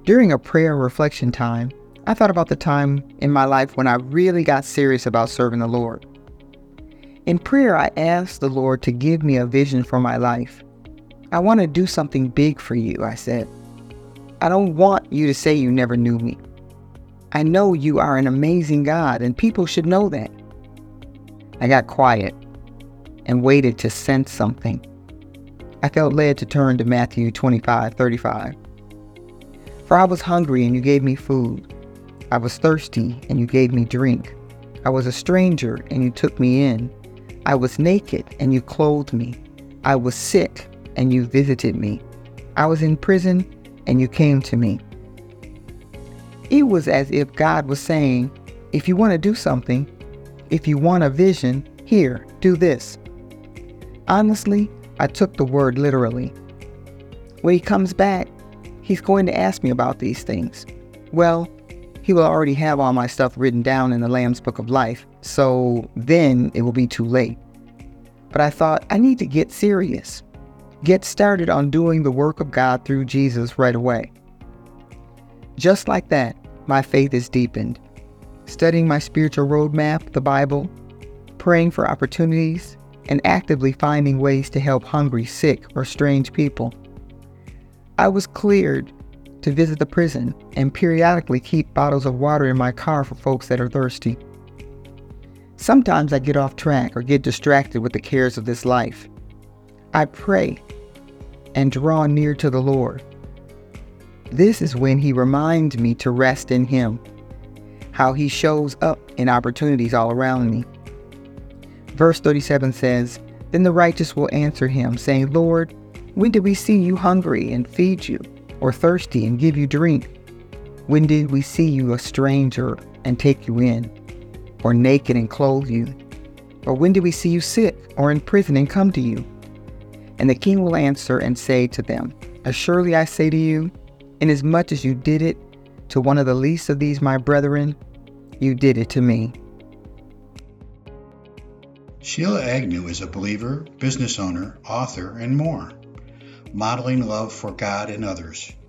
During a prayer and reflection time, I thought about the time in my life when I really got serious about serving the Lord. In prayer, I asked the Lord to give me a vision for my life. I want to do something big for you, I said. I don't want you to say you never knew me. I know you are an amazing God, and people should know that. I got quiet and waited to sense something. I felt led to turn to Matthew 25:35. For I was hungry, and you gave me food. I was thirsty, and you gave me drink. I was a stranger, and you took me in. I was naked, and you clothed me. I was sick, and you visited me. I was in prison, and you came to me. It was as if God was saying, if you want to do something, if you want a vision, here, do this. Honestly, I took the word literally. When he comes back, he's going to ask me about these things. Well, he will already have all my stuff written down in the Lamb's Book of Life, so then it will be too late. But I thought, I need to get serious. Get started on doing the work of God through Jesus right away. Just like that, my faith is deepened. Studying my spiritual roadmap, the Bible, praying for opportunities, and actively finding ways to help hungry, sick, or strange people. I was cleared to visit the prison and periodically keep bottles of water in my car for folks that are thirsty. Sometimes I get off track or get distracted with the cares of this life. I pray and draw near to the Lord. This is when he reminds me to rest in him, how he shows up in opportunities all around me. Verse 37 says, Then the righteous will answer him, saying, Lord, when did we see you hungry and feed you, or thirsty and give you drink? When did we see you a stranger and take you in, or naked and clothe you? Or when did we see you sick or in prison and come to you? And the king will answer and say to them, Assuredly I say to you, inasmuch as you did it to one of the least of these my brethren, you did it to me. Sheila Agnew is a believer, business owner, author, and more, modeling love for God and others.